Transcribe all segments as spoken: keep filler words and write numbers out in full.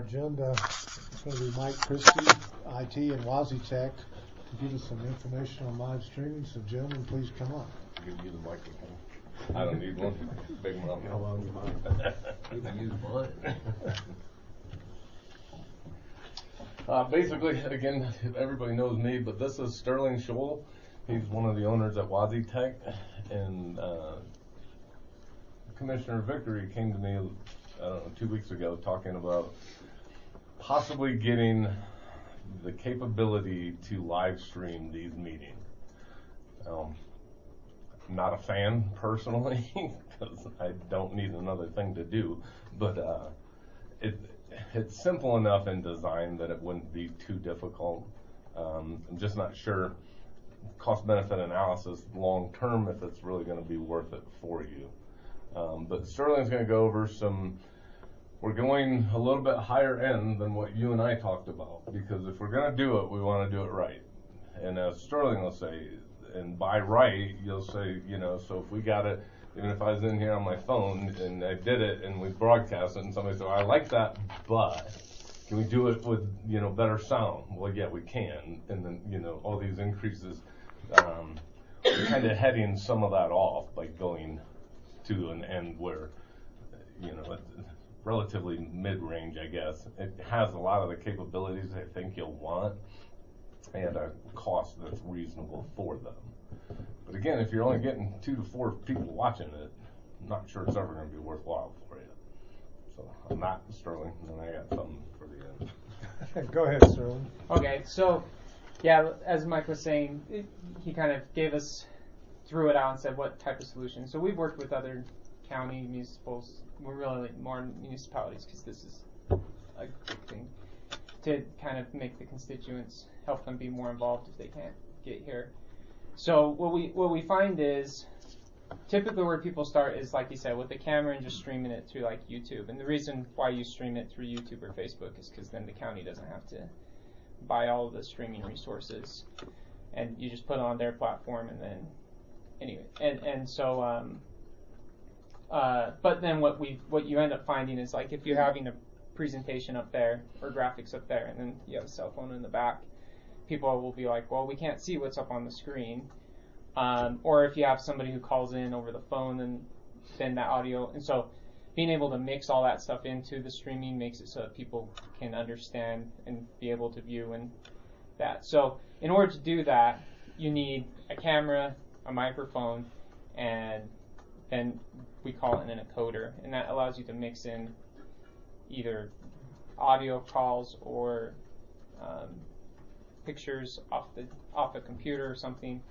agenda is going to be Mike Christie, I T and WaziTech, to give us some information on live streaming. So, gentlemen, please come up. I'll give you the microphone. I don't need one. Big one. How long you mind? You can use mine. Uh, basically, again, everybody knows me, but this is Sterling Scholl. He's one of the owners at WaziTech, and uh, Commissioner Vickery came to me, I don't know, two weeks ago, talking about possibly getting the capability to live stream these meetings. Um, I'm not a fan personally, because I don't need another thing to do, but uh, it. It's simple enough in design that it wouldn't be too difficult. Um, I'm just not sure cost-benefit analysis long-term if it's really going to be worth it for you. Um, but Sterling's going to go over some, we're going a little bit higher end than what you and I talked about, because if we're going to do it, we want to do it right. And as Sterling will say, and by right, you'll say, you know, so if we got it, even if I was in here on my phone and I did it and we broadcast it and somebody said, well, I like that, but can we do it with, you know, better sound? Well, yeah, we can. And then, you know, all these increases, um, we're kind of heading some of that off by going to an end where, you know, it's relatively mid-range, I guess. It has a lot of the capabilities I think you'll want and a cost that's reasonable for them. But again, if you're only getting two to four people watching it, I'm not sure it's ever going to be worthwhile for you. So I'm not Sterling, and I got something for the end. Go ahead, Sterling. Okay, so yeah, as Mike was saying, it, he kind of gave us, threw it out and said what type of solution. So we've worked with other county municipals, we're really more municipalities because this is a good thing, to kind of make the constituents, help them be more involved if they can't get here. So what we what we find is typically where people start is, like you said, with the camera and just streaming it through like YouTube. And the reason why you stream it through YouTube or Facebook is because then the county doesn't have to buy all of the streaming resources, and you just put it on their platform. And then anyway, and and so um, uh, but then what we what you end up finding is, like, if you're having a presentation up there or graphics up there, and then you have a cell phone in the back, people will be like, well, we can't see what's up on the screen. Um, or if you have somebody who calls in over the phone, then then that audio. And so being able to mix all that stuff into the streaming makes it so that people can understand and be able to view and that. So in order to do that, you need a camera, a microphone, and then we call it an encoder. And that allows you to mix in either audio calls or um, pictures off the off a computer or something,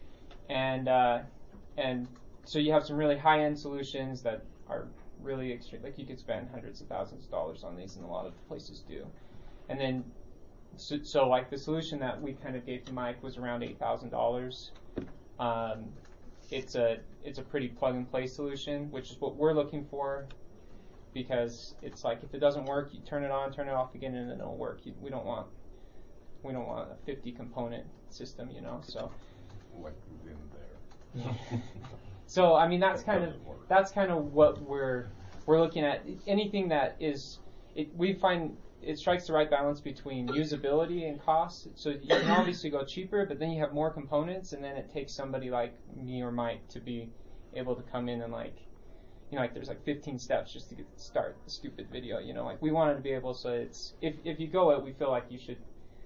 and uh, and so you have some really high-end solutions that are really extreme. Like, you could spend hundreds of thousands of dollars on these, and a lot of places do. And then so, so like the solution that we kind of gave to Mike was around eight thousand dollars. Um, it's a it's a pretty plug-and-play solution, which is what we're looking for, because it's like, if it doesn't work, you turn it on, turn it off again, and then it'll work. You, we don't want We don't want a fifty component system, you know. So, like in there. so I mean, that's kind of that's kind of what we're we're looking at. Anything that is, it, we find it strikes the right balance between usability and cost. So you can obviously go cheaper, but then you have more components, and then it takes somebody like me or Mike to be able to come in and, like, you know, like there's like fifteen steps just to get start the stupid video. You know, like, we wanted to be able, so it's if if you go it, we feel like you should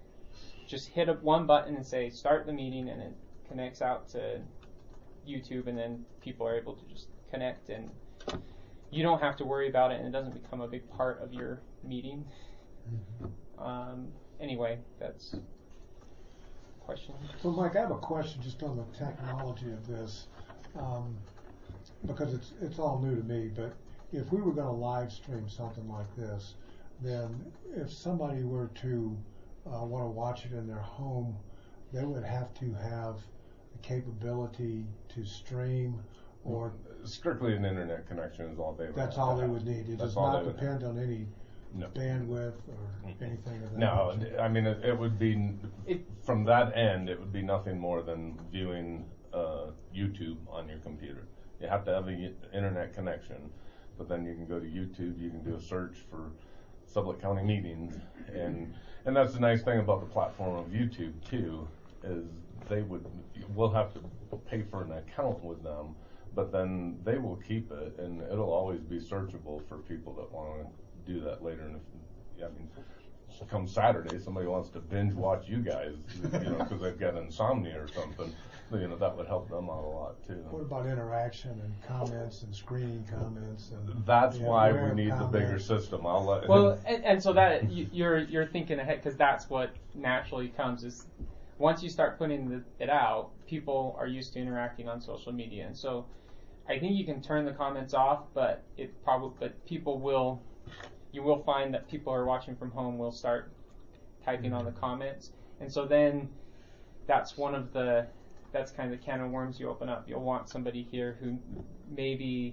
just hit up one button and say start the meeting, and it connects out to YouTube, and then people are able to just connect, and you don't have to worry about it, and it doesn't become a big part of your meeting. Mm-hmm. Um, anyway, that's a question. So, Mike, I have a question just on the technology of this, um, because it's it's all new to me. But if we were going to live stream something like this, then if somebody were to Uh, want to watch it in their home, they would have to have the capability to stream, or strictly an internet connection is all they would that's have all to they have. would need. It That's does all not they would depend on any No. bandwidth or Mm-hmm. anything of that No, nature. I mean, it, it would be, it, from that end, it would be nothing more than viewing uh, YouTube on your computer. You have to have an internet connection, but then you can go to YouTube, you can do a search for Sublette County meetings, and and that's the nice thing about the platform of YouTube too, is they would we'll have to pay for an account with them, but then they will keep it, and it'll always be searchable for people that want to do that later. And if, yeah, I mean, come Saturday, somebody wants to binge watch you guys, you know, because they've got insomnia or something, you know, that would help them out a lot too. What about interaction and comments and screening comments and? That's yeah, why rare we need the bigger comments? system. I'll let Well, him. and, and so that you, you're you're thinking ahead, because that's what naturally comes is once you start putting the, it out, people are used to interacting on social media, and so I think you can turn the comments off, but it probably but people will you will find that people who are watching from home will start typing on the comments, and so then that's one of the that's kind of the can of worms you open up. You'll want somebody here who maybe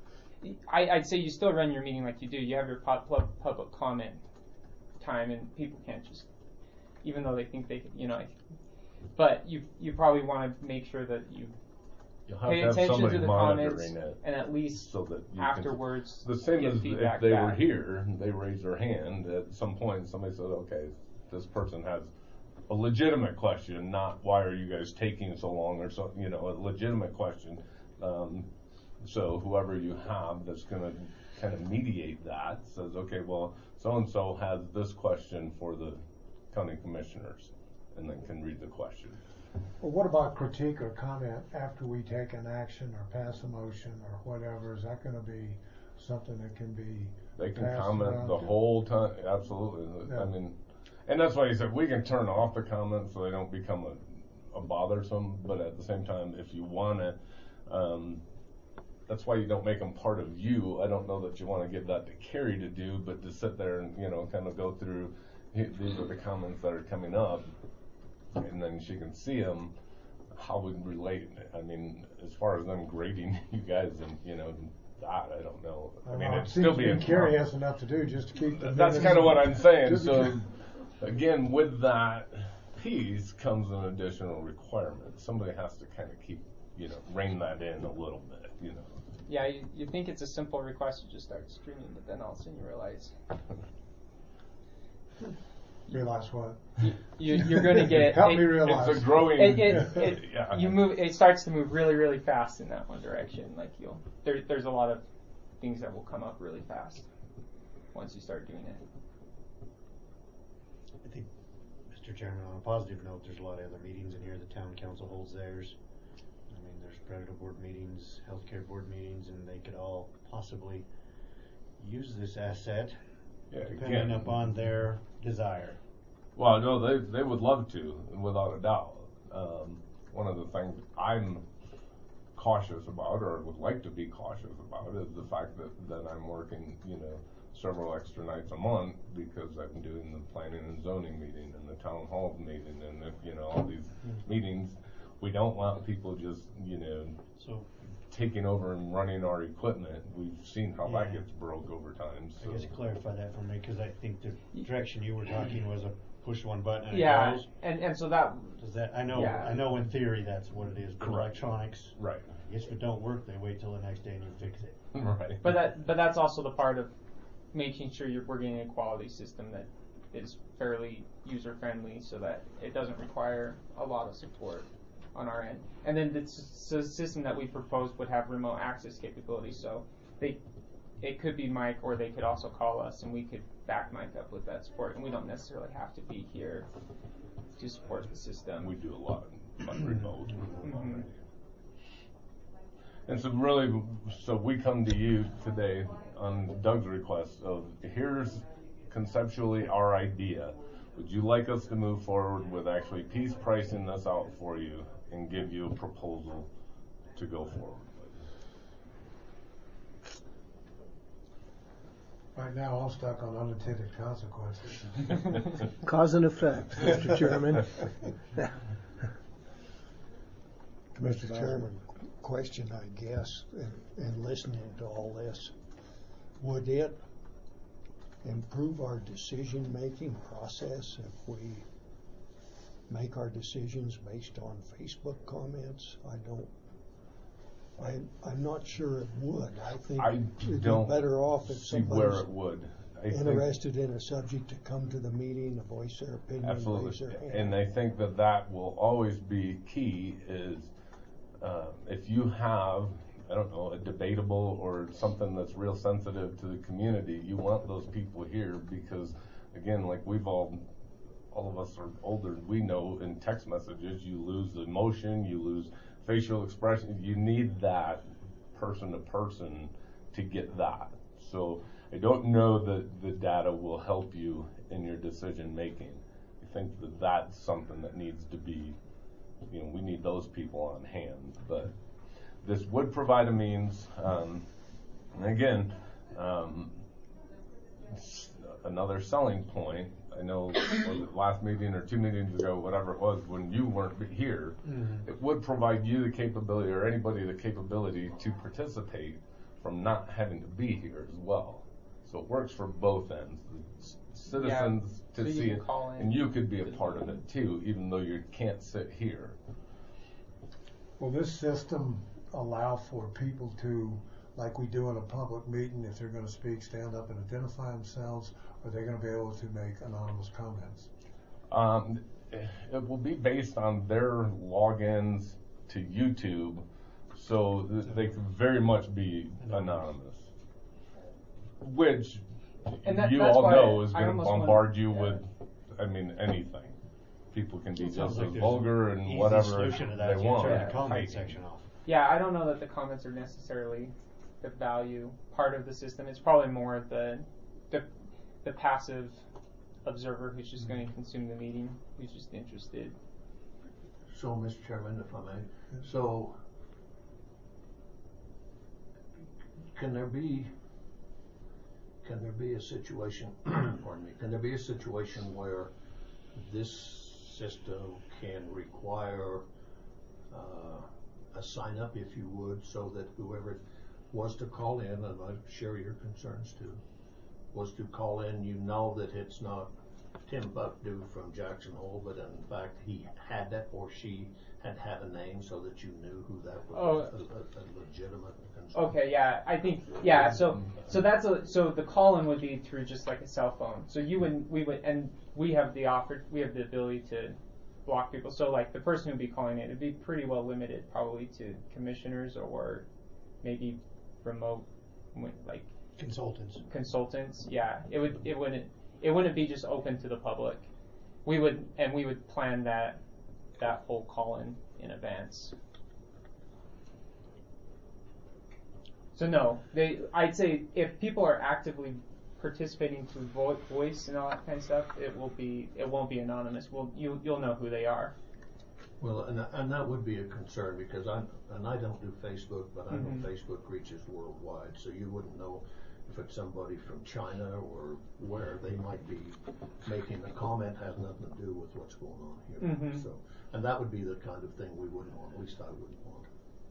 I, I'd say you still run your meeting like you do. You have your pub, pub, public comment time, and people can't just, even though they think they, you know, but you you probably want to make sure that you You'll have pay to have attention somebody to the comments, monitoring it, and at least so that you afterwards can, the same get as feedback if they were back. here, they raised their hand at some point, and somebody said, "Okay, this person has a legitimate question, not why are you guys taking so long," or so, you know, a legitimate question. Um, so whoever you have that's going to kind of mediate that says, "Okay, well, so and so has this question for the county commissioners," and then can read the question. Well, what about critique or comment after we take an action or pass a motion or whatever? Is that going to be something that can be They can passed comment around the to- whole time, absolutely. Yeah. I mean, and that's why he said we can turn off the comments so they don't become a, a bothersome. But at the same time, if you want to, um, that's why you don't make them part of you. I don't know that you want to give that to Carrie to do, but to sit there and, you know, kind of go through, "Hey, these are the comments that are coming up," and then she can see them. How would relate? I mean, as far as them grading you guys and, you know, that, I don't know. I mean, Well, it'd it still seems be to in me Carrie has enough to do just to keep the That's minutes. kind of what I'm saying. Just- So, again, with that piece comes an additional requirement. Somebody has to kind of keep, you know, rein that in a little bit, you know. Yeah, you, you think it's a simple request to just start streaming, but then all of a sudden you realize Realize what? you, you, you're going to get Help it, me realize. It's a growing. It, it, it, yeah. you move. It starts to move really, really fast in that one direction. Like you'll there, there's a lot of things that will come up really fast once you start doing it. I think, Mister Chairman, on a positive note, there's a lot of other meetings in here. The town council holds theirs. I mean, there's predator board meetings, healthcare board meetings, and they could all possibly use this asset Yeah, depending again, upon their desire. Well, no, they they would love to, without a doubt. Um, one of the things I'm cautious about, or would like to be cautious about, is the fact that, that I'm working, you know, several extra nights a month because I'm doing the planning and zoning meeting and the town hall meeting and the, you know, all these meetings. We don't want people just, you know, So taking over and running our equipment. We've seen how that Yeah. gets broke over time. So. I guess clarify that for me, because I think the direction you were talking was a push one button and Yeah, it goes. and and so that Does that? I know. Yeah. I know in theory that's what it is. But Correct. electronics. Right. I guess if it don't work, they wait till the next day and you fix it. Right. but that but that's also the part of making sure you're we're getting a quality system that is fairly user friendly, so that it doesn't require a lot of support on our end. And then the s- s- system that we proposed would have remote access capability, so they it could be Mike, or they could also call us and we could back Mike up with that support, and we don't necessarily have to be here to support the system. We do a lot on remote Mhm. already. And so really, so we come to you today on Doug's request of, here's conceptually our idea. Would you like us to move forward with actually piece pricing this out for you and give you a proposal to go forward with? Right now, I'm stuck on unintended consequences. Cause and effect, Mister Chairman. Mister Chairman, question, I guess, in, in listening to all this, would it improve our decision-making process if we make our decisions based on Facebook comments? I don't, I, I'm not sure it would. I think I it'd don't be better off if see where somebody's, it would. I think- interested in a subject to come to the meeting, to voice their opinion, raise Absolutely, their hand. and I think that that will always be key is, uh, if you have, I don't know, a debatable or something that's real sensitive to the community, you want those people here because, again, like we've all, all of us are older, we know in text messages, you lose emotion, you lose facial expression, you need that person to person to get that. So I don't know that the data will help you in your decision making. I think that that's something that needs to be, you know, we need those people on hand. But this would provide a means, um, and again, um, another selling point. I know was it last meeting or two meetings ago, whatever it was, when you weren't here, Mm-hmm. it would provide you the capability or anybody the capability to participate from not having to be here as well. So it works for both ends. The citizens so to you see can it, call in. and you could be a part of it too, even though you can't sit here. Will this system allow for people to, like we do in a public meeting, if they're gonna speak, stand up and identify themselves, or are they gonna be able to make anonymous comments? Um, it will be based on their logins to YouTube, so th- they can very much be anonymous. Which And that- you that's all why know is I going to almost want- bombard you yeah. with, I mean, anything. People can be It sounds just like as there's vulgar an and easy whatever solution to that they is you want. turn Yeah. the comment Typing. section off. Yeah, I don't know that the comments are necessarily the value part of the system. It's probably more of the the, the passive observer who's just going to consume the meeting, who's just interested. So, Mister Chairman, if I may, so can there be, can there be a situation, pardon me, can there be a situation where this system can require uh, a sign up, if you would, so that whoever was to call in, and I share your concerns too, was to call in, you know that it's not Tim Buckdew from Jackson Hole, but in fact he had that, or she had had a name, so that you knew who that was, Oh. a, a, a legitimate concern. Okay, yeah, I think yeah. So so that's a so the call-in would be through just like a cell phone. So you would we would and we have the offer we have the ability to block people. So like the person who'd be calling in, it'd be pretty well limited probably to commissioners or maybe remote like Consultants. consultants. Yeah, it would it wouldn't it wouldn't be just open to the public. We would and we would plan that that whole call-in in advance. So no, they. I'd say if people are actively participating through vo- voice and all that kind of stuff, it will be. It won't be anonymous. Well, you you'll know who they are. Well, and, and that would be a concern, because I'm, and I don't do Facebook, but I know Mhm. Facebook reaches worldwide, so you wouldn't know if it's somebody from China or where they might be making a comment, has nothing to do with what's going on here. Mhm. So, and that would be the kind of thing we wouldn't want, at least I wouldn't want.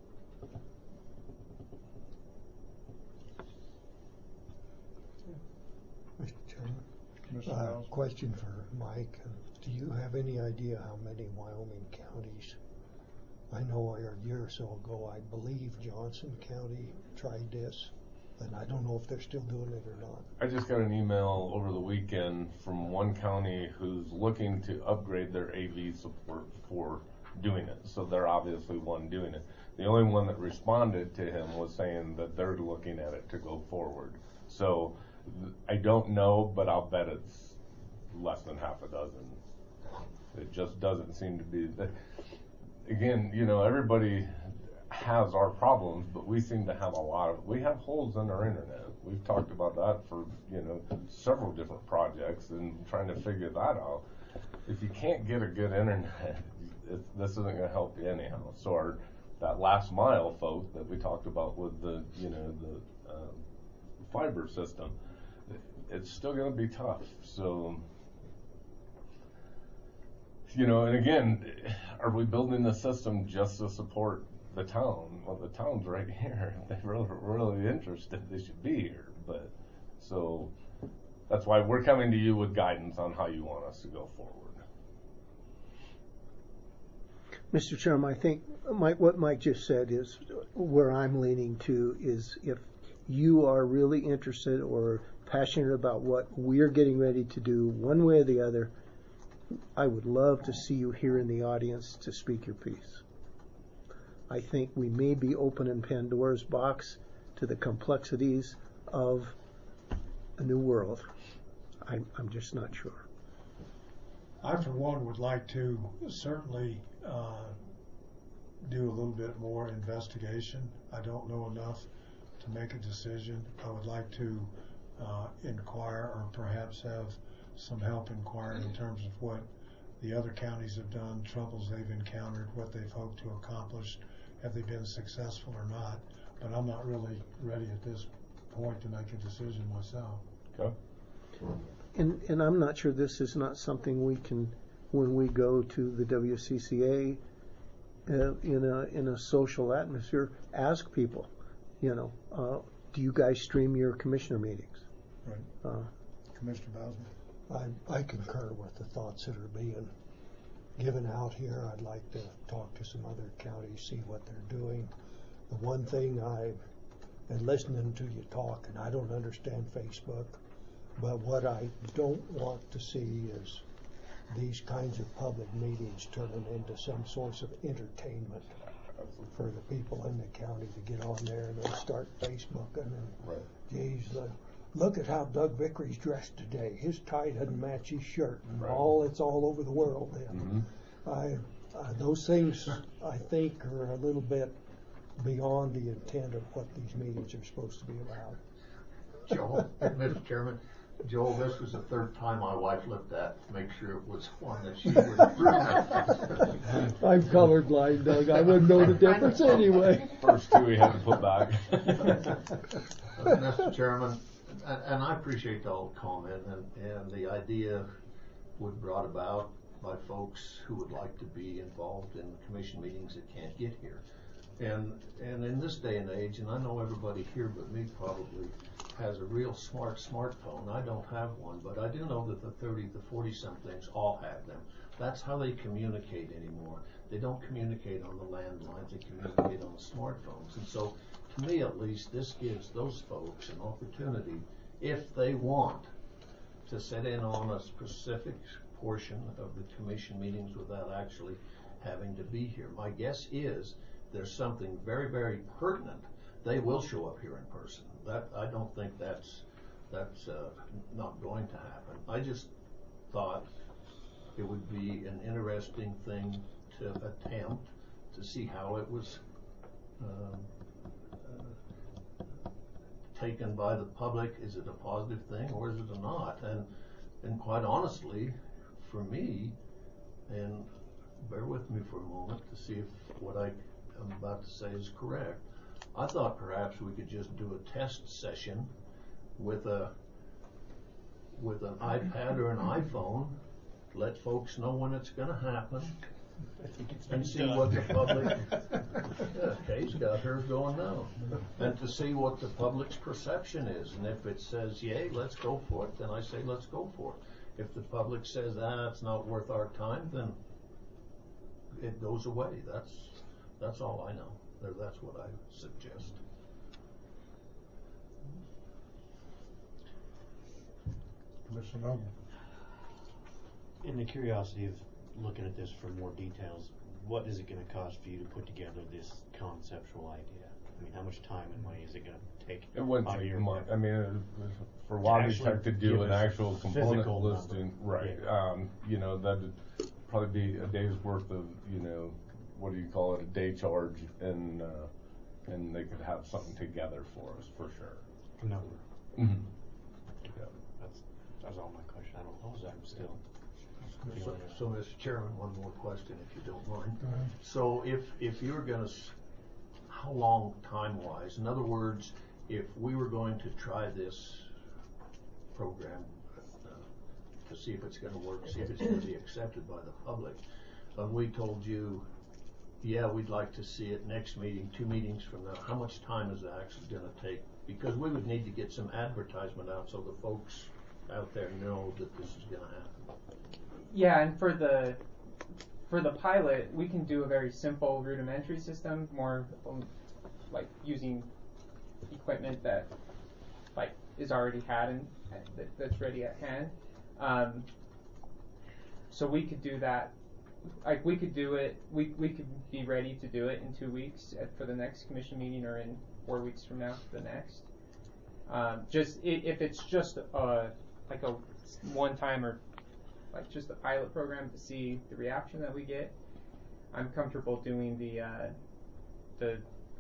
Mister Chairman, Mister uh, Miles? question for Mike. Do you have any idea how many Wyoming counties? I know a year or so ago, I believe Johnson County tried this, and I don't know if they're still doing it or not. I just got an email over the weekend from one county who's looking to upgrade their A V support for doing it. So they're obviously one doing it. The only one that responded to him was saying that they're looking at it to go forward. So th- I don't know, but I'll bet it's less than half a dozen. It just doesn't seem to be that. Again, you know, everybody has our problems, but we seem to have a lot of, we have holes in our internet. We've talked about that for, you know, several different projects and trying to figure that out. If you can't get a good internet, it, this isn't going to help you anyhow. So our, that last mile folk that we talked about with the, you know, the um, fiber system, it's still going to be tough. So, you know, and again, are we building the system just to support the town? Well, the town's right here. If they're really, really interested, they should be here. But so that's why we're coming to you with guidance on how you want us to go forward. Mister Chairman, I think Mike, what Mike just said is where I'm leaning to is if you are really interested or passionate about what we're getting ready to do, one way or the other, I would love to see you here in the audience to speak your piece. I think we may be opening Pandora's box to the complexities of a new world. I'm, I'm just not sure. I, for one, would like to certainly uh, do a little bit more investigation. I don't know enough to make a decision. I would like to uh, inquire, or perhaps have some help inquiring in terms of what the other counties have done, troubles they've encountered, what they've hoped to accomplish, have they been successful or not. But I'm not really ready at this point to make a decision myself. Okay. And, and I'm not sure this is not something we can, when we go to the W C C A uh, in a in a social atmosphere, ask people, you know, uh, do you guys stream your commissioner meetings? Right. Uh, Commissioner Bowsman? I, I concur with the thoughts that are being given out here. I'd like to talk to some other counties, see what they're doing. The one thing I, and listening to you talk, and I don't understand Facebook, but what I don't want to see is these kinds of public meetings turning into some source of entertainment for the people in the county to get on there and then start Facebooking and, Right. geez, look, look at how Doug Vickery's dressed today. His tie doesn't match his shirt, and Right. all it's all over the world. And Mm-hmm. I, uh, those things I think are a little bit beyond the intent of what these meetings are supposed to be about. Joel, Mister Chairman, Joel, this was the third time my wife looked at to make sure it was one that she would approve. I'm colorblind, Doug. I wouldn't know the difference anyway. First two we had to put back. Uh, Mister Chairman, and, and I appreciate the old comment and, and the idea was brought about by folks who would like to be involved in commission meetings that can't get here. And and in this day and age, and I know everybody here but me probably has a real smart smartphone. I don't have one, but I do know that the thirty, the forty-somethings all have them. That's how they communicate anymore. They don't communicate on the landlines, they communicate on the smartphones. And so, to me at least, this gives those folks an opportunity, if they want, to sit in on a specific portion of the commission meetings without actually having to be here. My guess is there's something very, very pertinent, they will show up here in person. That, I don't think that's that's uh, not going to happen. I just thought it would be an interesting thing to attempt to see how it was um, uh, taken by the public. Is it a positive thing or is it a not? And and quite honestly, for me, and bear with me for a moment to see if what I am about to say is correct. I thought perhaps we could just do a test session with a with an iPad or an iPhone, let folks know when it's going to happen, and see what the public. Yeah, Kay's got hers going now, and to see what the public's perception is, and if it says yay, let's go for it, then I say let's go for it. If the public says ah, it's not worth our time, then it goes away. That's that's all I know. That's what I suggest. Commissioner Noble? In the curiosity of looking at this for more details, what is it going to cost for you to put together this conceptual idea? I mean, how much time and money is it going to take? It wouldn't out of take your much. work? I mean, uh, for Lobby actually Tech to do give an us actual component physical listing, number. right? Yeah. Um, you know, that'd probably be a day's worth of, you know, what do you call it, a day charge, and uh, and they could have something together for us for sure. Number. Mm-hmm. Yeah. That's that's all my question. I don't know. I'm still. So, so, Mister Chairman, one more question, if you don't mind. Go ahead. So, if if you're going to, how long time-wise? In other words, if we were going to try this program uh, to see if it's going to work, see if it's going to be accepted by the public, and we told you, yeah, we'd like to see it next meeting, two meetings from now, how much time is it actually going to take? Because we would need to get some advertisement out so the folks out there know that this is going to happen. Yeah, and for the for the pilot, we can do a very simple rudimentary system, more um, like using equipment that, like is already had and that, that's ready at hand. Um, so we could do that. Like we could do it. We we could be ready to do it in two weeks at, for the next commission meeting, or in four weeks from now for the next. Um, just i- if it's just a like a one time or like just a pilot program to see the reaction that we get, I'm comfortable doing the uh, the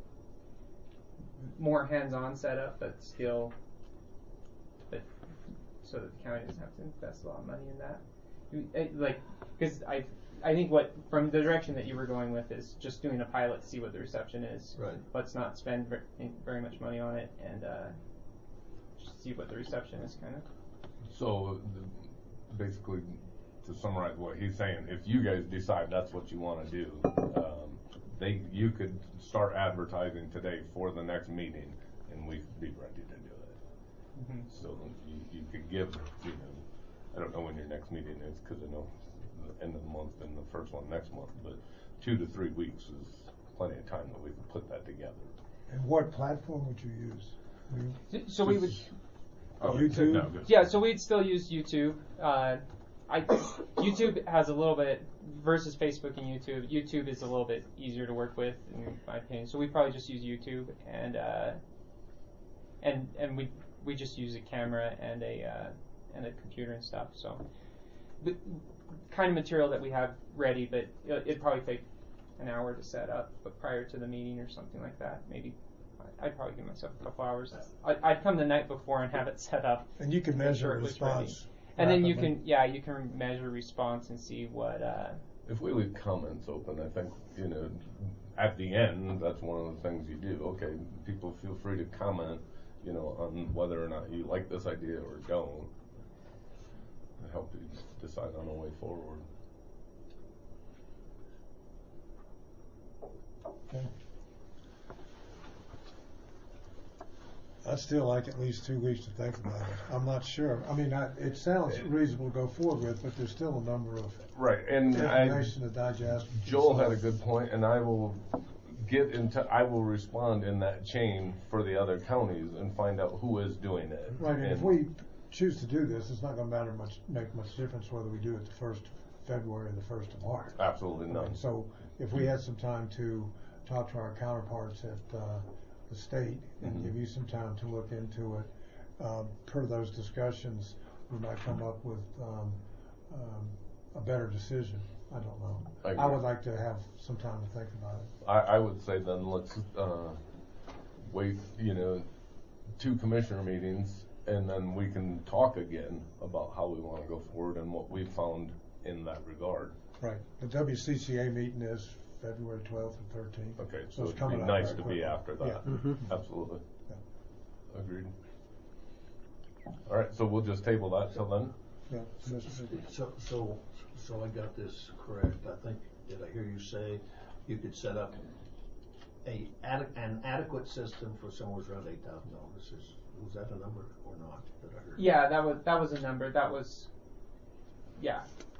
more hands-on setup, but still, but so that the county doesn't have to invest a lot of money in that. It, like, because I I think what from the direction that you were going with is just doing a pilot to see what the reception is. Right. Let's not spend ver- very much money on it and uh, just see what the reception is, kind of. So, the- basically, to summarize what he's saying, if you guys decide that's what you want to do, um, they you could start advertising today for the next meeting, and we'd be ready to do it. Mm-hmm. So you, you could give, you know, I don't know when your next meeting is, because I know the end of the month and the first one next month, but two to three weeks is plenty of time that we can put that together. And what platform would you use? You- So we would. Oh, YouTube? no, good. Yeah, so we'd still use YouTube. Uh, I YouTube has a little bit versus Facebook and YouTube. YouTube is a little bit easier to work with, in my opinion. So we probably just use YouTube, and uh, and and we we just use a camera and a uh, and a computer and stuff. So the kind of material that we have ready, but it'd probably take an hour to set up, but prior to the meeting or something like that, maybe. I'd probably give myself a couple hours. I'd, I'd come the night before and have it set up. And you can make measure sure it was response. ready. And then you rapidly. can, yeah, you can measure response and see what. Uh, If we leave comments open, I think, you know, at the end, that's one of the things you do. Okay, people feel free to comment, you know, on whether or not you like this idea or don't. To help you decide on a way forward. Okay. I'd still like at least two weeks to think about it. I'm not sure. I mean, I, it sounds reasonable to go forward with, but there's still a number of Right, and I, information to digest. Joel had a good point, and I will get into, I will respond in that chain for the other counties and find out who is doing it. Right, and if we choose to do this, it's not gonna matter much, make much difference whether we do it the first of February or the first of March. Absolutely I none. mean, so if we had some time to talk to our counterparts at, uh, the state and Mhm. give you some time to look into it, um, per those discussions, we might come up with, um, um, a better decision. I don't know. I I agree. would like to have some time to think about it. I, I would say then let's, uh, wait, you know, two commissioner meetings, and then we can talk again about how we wanna go forward and what we found in that regard. Right. The W C C A meeting is February twelfth and thirteenth. Okay, So so it's it'd be coming up nice very to quickly. be after that. Yeah. Mhm. Absolutely. Yeah. Agreed. All right, so we'll just table that till then? Yeah. Commissioner. So, so, so I got this correct. I think, did I hear you say you could set up a, ade- an adequate system for somewhere around eight thousand dollars? Is, was that a number or not that I heard? yeah, that was that was a number. That was, yeah.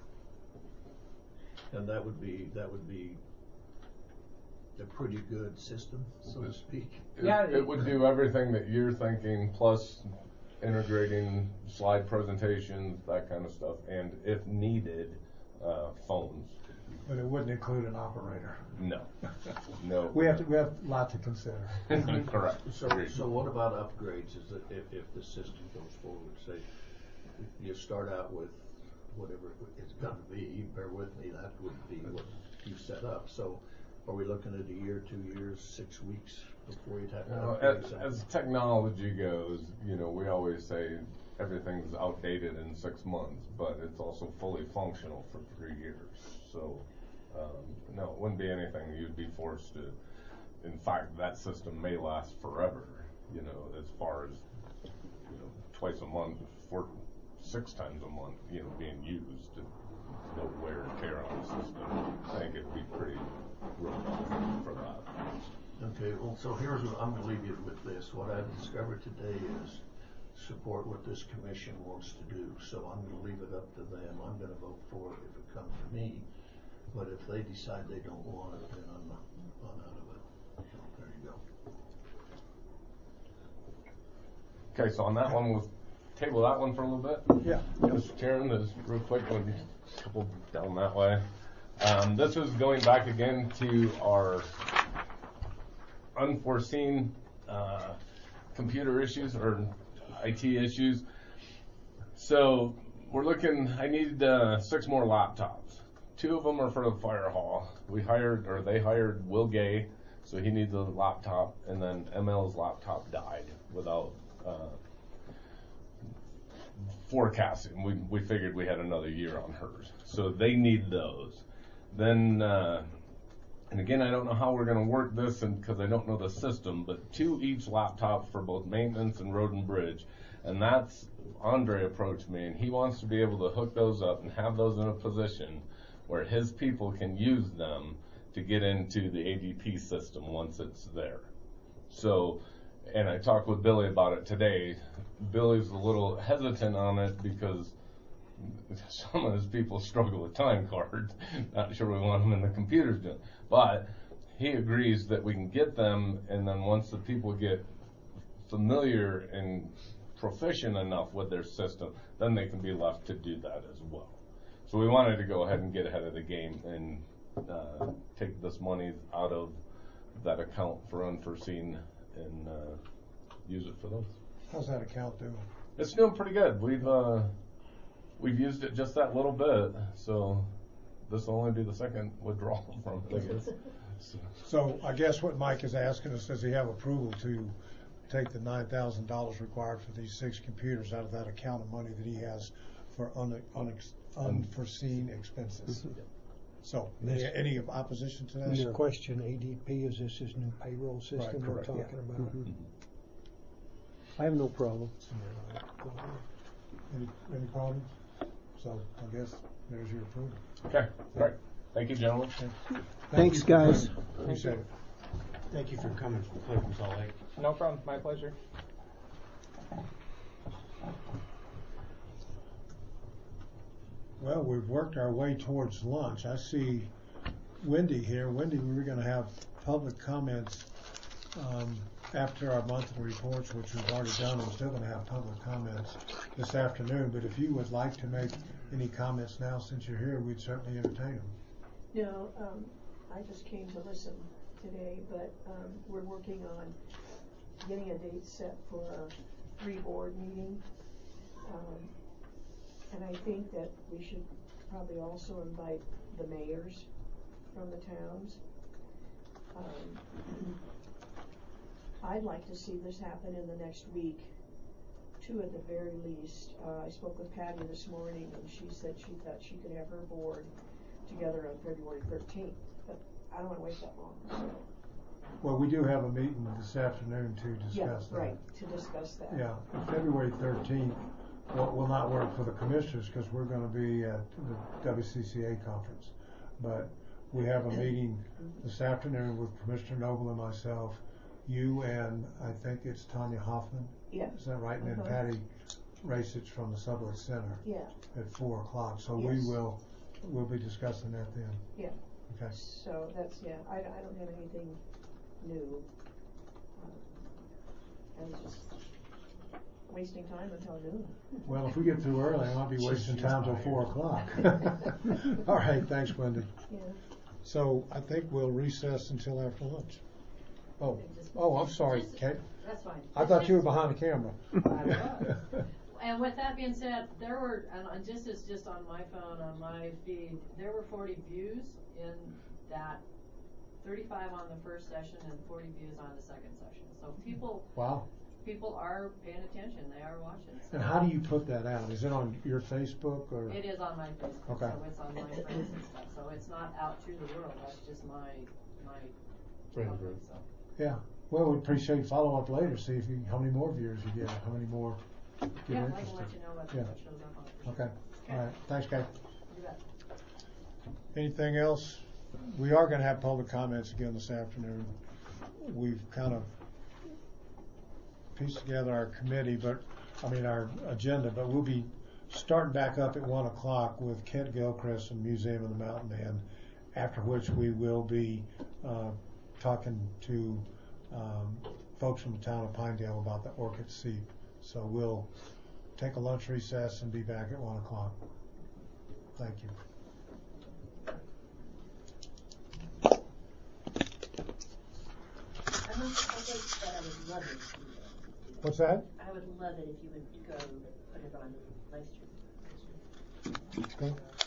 And that would be, that would be a pretty good system, so to speak. It- Yeah, It it- would do everything that you're thinking, plus integrating slide presentations, that kind of stuff, and if needed, uh, phones. But it wouldn't include an operator. No, no. We have to, we have a lot to consider. Correct. So, Agreed. so what about upgrades? Is that if, if the system goes forward, say, you start out with whatever it's gonna be, bear with me, that would be what you set up. So are we looking at a year, two years, six weeks before you'd have to Well, upgrade as, something? as technology goes, you know, we always say everything's outdated in six months, but it's also fully functional for three years. So, um, no, it wouldn't be anything you'd be forced to. In fact, that system may last forever, you know, as far as, you know, twice a month, four, six times a month, you know, being used. No wear and tear on the system. I think it'd be pretty robust for that. Okay, well, so here's what, I'm gonna leave you with this. What I've discovered today is support what this commission wants to do. So I'm gonna leave it up to them. I'm gonna vote for it if it comes to me. But if they decide they don't want it, then I'm, I'm out of it. So there you go. Okay, so on that one, we'll table that one for a little bit. Yeah. Mister Chairman, there's real quick, one, a couple down that way. Um, this is going back again to our unforeseen uh, computer issues or I T issues. So we're looking, I need uh, six more laptops. Two of them are for the fire hall. We hired, or they hired Will Gay, so he needs a laptop, and then M L's laptop died without uh, forecasting. We, we figured we had another year on hers. So they need those. Then, uh, and again, I don't know how we're going to work this and because I don't know the system, but two each laptop for both maintenance and road and bridge. And that's, Andre approached me and he wants to be able to hook those up and have those in a position where his people can use them to get into the A D P system once it's there. So, and I talked with Billy about it today. Billy's a little hesitant on it because some of his people struggle with time cards. Not sure we want them in the computers doing. But he agrees that we can get them, and then once the people get familiar and proficient enough with their system, then they can be left to do that as well. So we wanted to go ahead and get ahead of the game and uh, take this money out of that account for unforeseen and uh, use it for those. How's that account doing? It's doing pretty good. We've uh, we've used it just that little bit, so this will only be the second withdrawal from it, I guess. So, So I guess what Mike is asking us, does he have approval to take the nine thousand dollars required for these six computers out of that account of money that he has for un, unex, unforeseen expenses? So, any, any opposition to that? This question, A D P, is this his new payroll system Right, we're correct, talking yeah. about? Mhm. I have no problem. Any, any problems? So I guess there's your approval. okay, all right. Thank you, gentlemen. Thank Thanks, you. guys. Appreciate it. Thank you for coming from Cleveland Salt Lake. No problem. My pleasure. Well, we've worked our way towards lunch. I see Wendy here. Wendy, we were going to have public comments um, after our monthly reports, which we've already done. We're still going to have public comments this afternoon. But if you would like to make any comments now, since you're here, we'd certainly entertain them. No, um, I just came to listen today, but um, we're working on getting a date set for a pre-board meeting. Um, and I think that we should probably also invite the mayors from the towns. Um, I'd like to see this happen in the next week, two at the very least. Uh, I spoke with Patty this morning, and she said she thought she could have her board together on February thirteenth, but I don't want to wait that long. Well, we do have a meeting this afternoon to Yeah, discuss that. right, to discuss that. Yeah, February thirteenth will, will not work for the commissioners because we're going to be at the W C C A conference. But we have a meeting this afternoon with Commissioner Noble and myself, you and I think it's Tanya Hoffman. Yeah. Is that right? And then Uh-huh. Patty Racich from the Subway Center Yeah, at four o'clock. So we Yes. will, we'll be discussing that then. yeah. Okay. So that's, yeah, I, I don't have anything new. Um, I was just wasting time until noon. Well, if we get through early, I might be wasting time till four o'clock. All right, thanks, Wendy. Yeah. So I think we'll recess until after lunch. Oh, oh, I'm sorry, Kate. That's fine. I thought you were behind the camera. I was. And with that being said, there were, and on just as just on my phone, on my feed, there were forty views in that, thirty-five on the first session and forty views on the second session. So people, Wow. people are paying attention, they are watching. So And how do you put that out? Is it on your Facebook or? It is on my Facebook, Okay. so it's on my friends and stuff, so it's not out to the world, that's just my, my. Friend public, group. so. Yeah. Well, we appreciate follow-up later, see if you, how many more viewers you get, how many more get Yeah, I interested. can let you know what, Yeah. what shows up on it. for sure. Okay, all right, thanks, Kate. You bet. Anything else? We are gonna have public comments again this afternoon. We've kind of pieced together our committee, but, I mean, our agenda, but we'll be starting back up at one o'clock with Kent Gilchrist and Museum of the Mountain Man, after which we will be, uh, talking to, um, folks from the town of Pinedale about the Orchid Seed So we'll take a lunch recess and be back at one o'clock. Thank you. I would, I think that I would love it if you would. What's that? I would love it if you would go put it on live stream. Okay.